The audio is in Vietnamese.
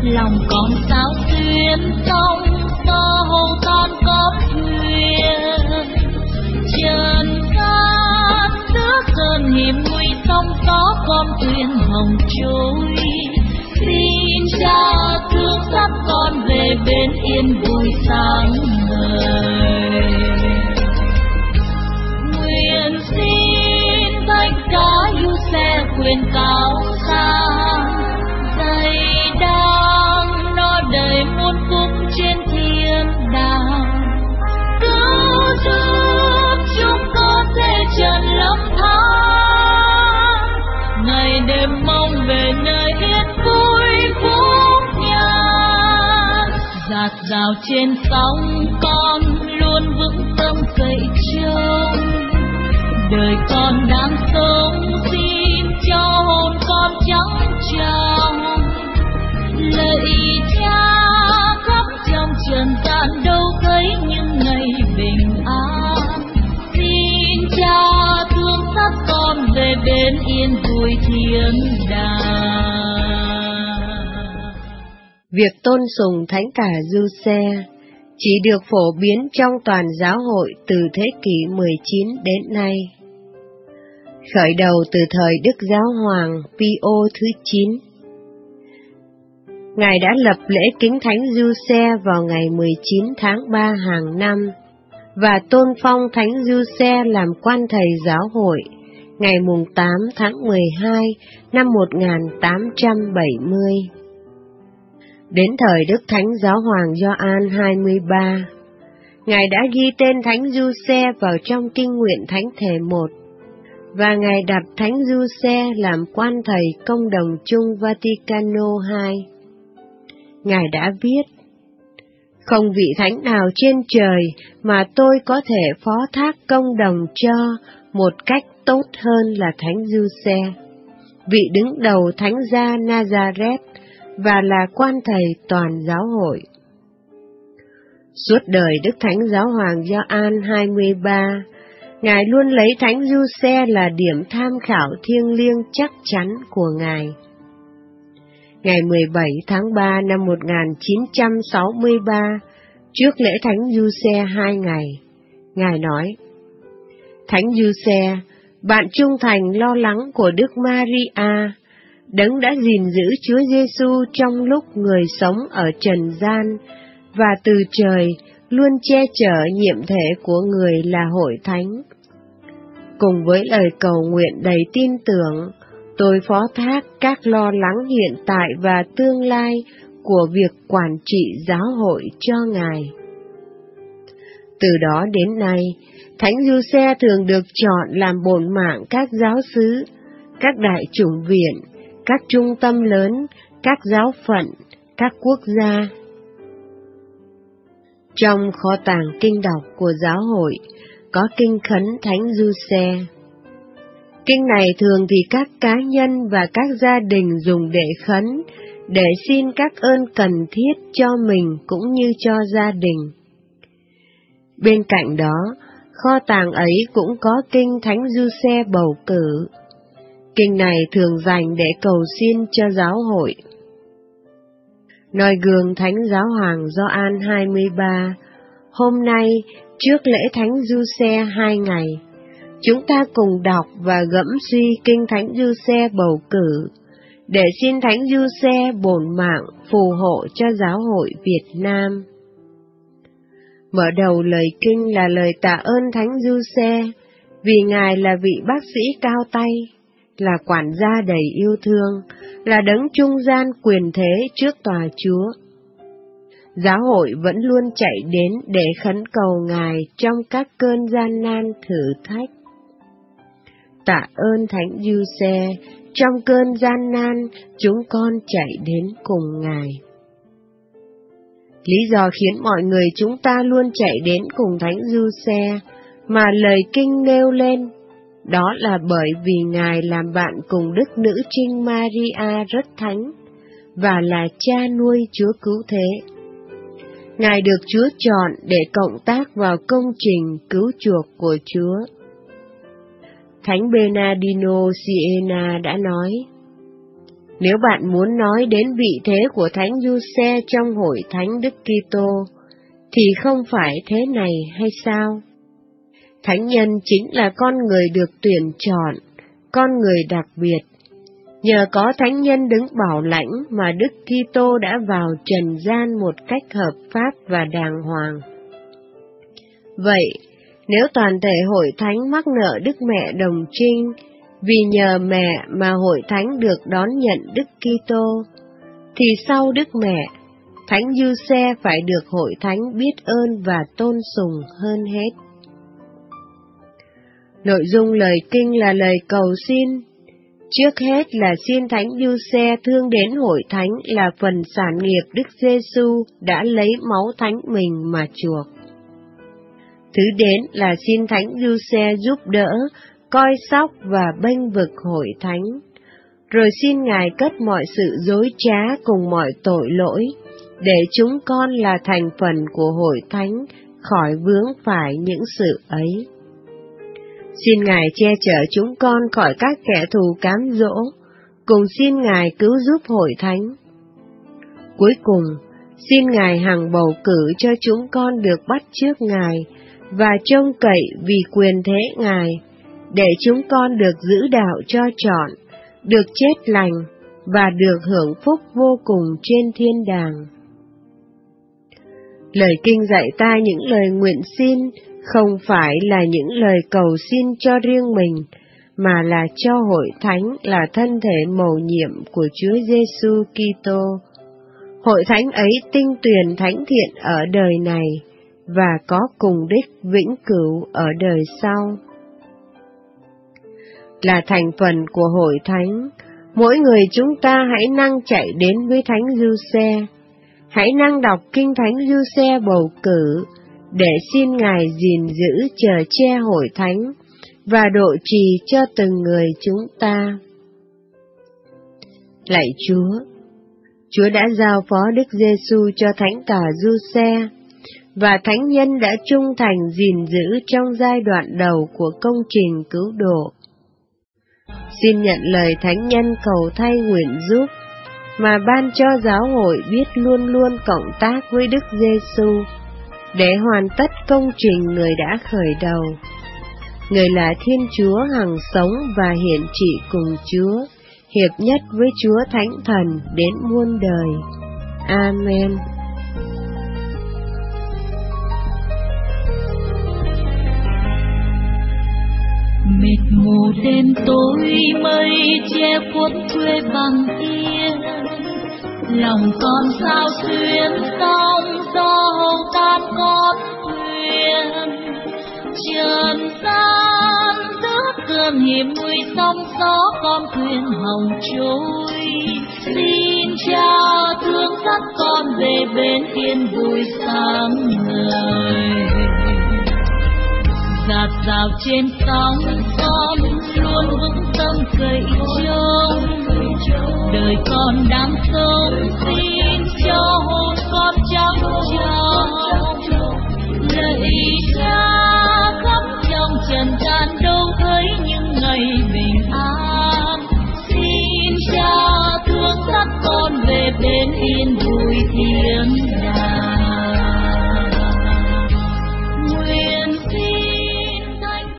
lòng con sao xuyên sông gió hồ con có thuyền trần gian nước sơn hiểm nguy sông gió con thuyền hồng trôi. Xin cha thương xót con về bên yên vui sáng ngời. Nguyện xin thánh giá yêu xe quyền cao sang dày đang nó đầy muôn phúc trên thiên đàng. Cứu giúp chúng con sẽ trần lâm than ngày đêm mong về nơi yên vui phúc nhan. Dạt dào trên sóng con luôn vững tâm cậy trông, đời con đang sống xin cho hồn con trắng trong. Lạy cha khắp trong trần gian đâu thấy những ngày bình an. Xin cha thương xót con về bên yên vui thiên đàng. Việc tôn sùng thánh cả Giuse chỉ được phổ biến trong toàn giáo hội từ thế kỷ 19 đến nay. Khởi đầu từ thời Đức Giáo hoàng Pio thứ 9. Ngài đã lập lễ kính thánh Giuse vào ngày 19 tháng 3 hàng năm và tôn phong thánh Giuse làm quan thầy giáo hội ngày 8 tháng 12 năm 1870. Đến thời Đức Thánh Giáo hoàng Gioan 23, Ngài đã ghi tên thánh Giuse vào trong kinh nguyện thánh thể 1, và Ngài đặt thánh Giuse làm quan thầy công đồng chung Vaticano II. Ngài đã viết: không vị thánh nào trên trời mà tôi có thể phó thác công đồng cho một cách tốt hơn là thánh Giuse, vị đứng đầu thánh gia Nazareth và là quan thầy toàn giáo hội. Suốt đời Đức Thánh Giáo hoàng Gioan 23, Ngài luôn lấy thánh Giuse là điểm tham khảo thiêng liêng chắc chắn của Ngài. Ngày 17 tháng 3 năm 1963, trước lễ thánh Giuse 2 ngày, Ngài nói: Thánh Giuse, bạn trung thành lo lắng của Đức Maria, đấng đã gìn giữ Chúa Giêsu trong lúc người sống ở trần gian, và từ trời luôn che chở nhiệm thể của người là hội thánh. Cùng với lời cầu nguyện đầy tin tưởng, tôi phó thác các lo lắng hiện tại và tương lai của việc quản trị giáo hội cho Ngài. Từ đó đến nay, Thánh Giuse thường được chọn làm bổn mạng các giáo xứ, các đại chủng viện, các trung tâm lớn, các giáo phận, các quốc gia. Trong kho tàng kinh đọc của giáo hội có kinh khấn Thánh Giuse. Kinh này thường thì các cá nhân và các gia đình dùng để khấn, để xin các ơn cần thiết cho mình cũng như cho gia đình. Bên cạnh đó, kho tàng ấy cũng có kinh Thánh Giuse bầu cử. Kinh này thường dành để cầu xin cho giáo hội. Noi gương Thánh Giáo hoàng Gioan 23, hôm nay, trước lễ Thánh Giuse 2 ngày, chúng ta cùng đọc và gẫm suy kinh Thánh Giuse bầu cử, để xin Thánh Giuse bổn mạng phù hộ cho giáo hội Việt Nam. Mở đầu lời kinh là lời tạ ơn Thánh Giuse, vì Ngài là vị bác sĩ cao tay, là quản gia đầy yêu thương, là đấng trung gian quyền thế trước tòa Chúa. Giáo hội vẫn luôn chạy đến để khấn cầu Ngài trong các cơn gian nan thử thách. Tạ ơn Thánh Giuse, trong cơn gian nan chúng con chạy đến cùng Ngài. Lý do khiến mọi người chúng ta luôn chạy đến cùng Thánh Giuse mà lời kinh nêu lên, đó là bởi vì Ngài làm bạn cùng Đức Nữ Trinh Maria rất thánh, và là cha nuôi Chúa Cứu Thế. Ngài được Chúa chọn để cộng tác vào công trình cứu chuộc của Chúa. Thánh Bernardino Siena đã nói: Nếu bạn muốn nói đến vị thế của Thánh Giuse trong hội thánh Đức Kitô, thì không phải thế này hay sao? Thánh nhân chính là con người được tuyển chọn, con người đặc biệt. Nhờ có thánh nhân đứng bảo lãnh mà Đức Kitô đã vào trần gian một cách hợp pháp và đàng hoàng. Vậy, nếu toàn thể hội thánh mắc nợ Đức Mẹ Đồng Trinh, vì nhờ mẹ mà hội thánh được đón nhận Đức Kitô, thì sau Đức Mẹ, Thánh Giuse phải được hội thánh biết ơn và tôn sùng hơn hết. Nội dung lời kinh là lời cầu xin. Trước hết là xin Thánh Giuse thương đến hội thánh là phần sản nghiệp Đức Giêsu đã lấy máu thánh mình mà chuộc. Thứ đến là xin Thánh Giuse giúp đỡ, coi sóc và bênh vực hội thánh, rồi xin Ngài cất mọi sự dối trá cùng mọi tội lỗi, để chúng con là thành phần của hội thánh khỏi vướng phải những sự ấy. Xin Ngài che chở chúng con khỏi các kẻ thù cám dỗ, cùng xin Ngài cứu giúp hội thánh. Cuối cùng, xin Ngài hằng bầu cử cho chúng con được bắt chước Ngài và trông cậy vì quyền thế Ngài, để chúng con được giữ đạo cho trọn, được chết lành và được hưởng phúc vô cùng trên thiên đàng. Lời kinh dạy ta những lời nguyện xin không phải là những lời cầu xin cho riêng mình, mà là cho hội thánh là thân thể mầu nhiệm của Chúa Giêsu Kitô. Hội thánh ấy tinh tuyền thánh thiện ở đời này và có cùng đích vĩnh cửu ở đời sau. Là thành phần của hội thánh, mỗi người chúng ta hãy năng chạy đến với Thánh Giuse, hãy năng đọc kinh Thánh Giuse bầu cử, để xin Ngài gìn giữ chở che hội thánh và độ trì cho từng người chúng ta. Lạy Chúa, Chúa đã giao phó Đức Giêsu cho Thánh tả Giuse, và thánh nhân đã trung thành gìn giữ trong giai đoạn đầu của công trình cứu độ. Xin nhận lời thánh nhân cầu thay nguyện giúp, mà ban cho giáo hội biết luôn luôn cộng tác với Đức Giêsu để hoàn tất công trình người đã khởi đầu. Người là Thiên Chúa hằng sống và hiển trị cùng Chúa, hiệp nhất với Chúa Thánh Thần đến muôn đời. Amen. Mịt mù đêm tối mây che khuất quê bằng yên, lòng con sao xuyên sóng gió hầu tan con thuyền. Trần gian giữa cơn hiểm nguy sóng gió con thuyền hồng trôi. Xin Cha thương dắt con về bên yên vui sáng ngời. Dạt dào trên sóng con luôn vững tâm cậy trông. Đời con đang sống xin cho hồn con trắng trong. Lạy Cha khắp trong trần gian đâu thấy những ngày bình an. Xin Cha thương dắt con về bên yên vui thiên đàng.